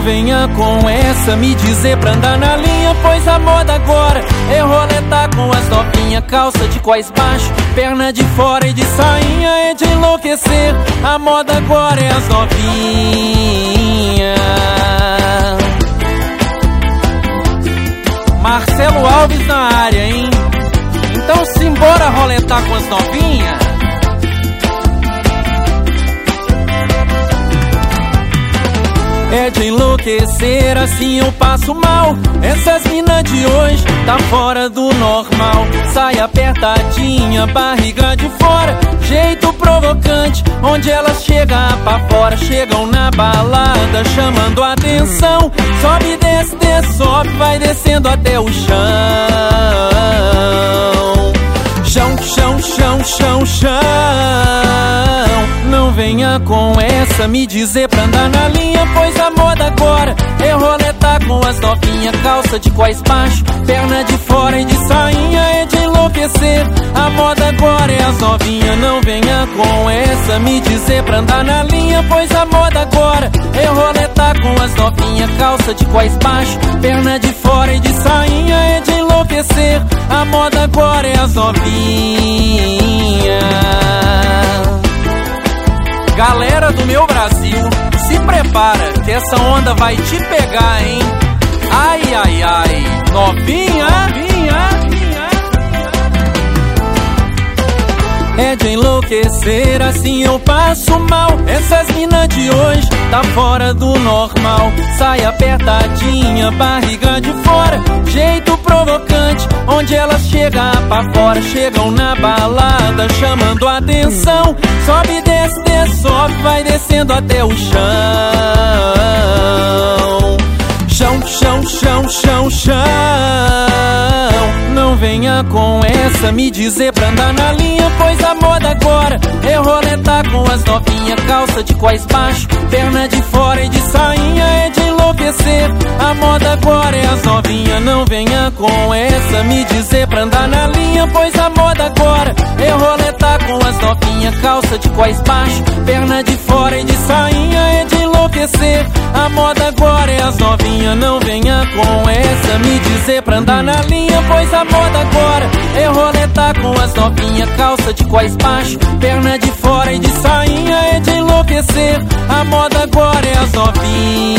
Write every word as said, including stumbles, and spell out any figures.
venha com essa me dizer pra andar na linha, pois a moda agora é roletar com as novinhas. Calça de cós baixo, perna de fora e de sainha, é de enlouquecer. A moda agora é as novinhas. Marcelo Alves na área, hein? Então simbora roletar com as novinhas. É de enlouquecer, assim eu passo mal. Essas minas de hoje tá fora do normal. Sai apertadinha, barriga de fora, jeito provocante, onde elas chegam pra fora. Chegam na balada chamando a atenção. Sobe, desce, desce, sobe, vai descendo até o chão. Chão, chão, chão, chão, chão. Não venha com essa me dizer pra andar na linha, pois a moda agora é roletar com as novinhas. Calça de cós baixo, perna de fora e de sainha, é de enlouquecer. A moda agora é as novinhas. Não venha com essa me dizer pra andar na linha, pois a moda agora é roletar com as novinhas. Calça de cós baixo, perna de fora e de sainha, é de enlouquecer. A moda agora é as novinhas. Galera do meu Brasil, se prepara que essa onda vai te pegar, hein? Ai, ai, ai, novinha, novinha, é de enlouquecer, assim eu passo mal. Essas minas de hoje tá fora do normal. Sai apertadinha, barriga de fora, jeito provocante, onde elas chegam pra fora. Chegam na balada chamando a atenção. Sobe, desce, desce, sobe, vai descendo até o chão. Chão, chão, chão, chão, chão. Não venha com essa me dizer pra andar na linha, pois a moda agora é roletar com as novinhas. Calça de cós baixo, perna de fora e de sainha, é de enlouquecer. A moda agora é as novinhas. Não venha com essa me dizer pra andar na linha, pois a moda agora é roletar com as novinhas. Calça de cós baixo, perna de fora e de sainha, é de enlouquecer. A moda agora é as novinhas. Não venha com essa me dizer pra andar na linha, pois a moda agora é roletar com as novinhas. Calça de cós baixo, perna de fora e de sainha, é de enlouquecer. A moda agora é as novinhas.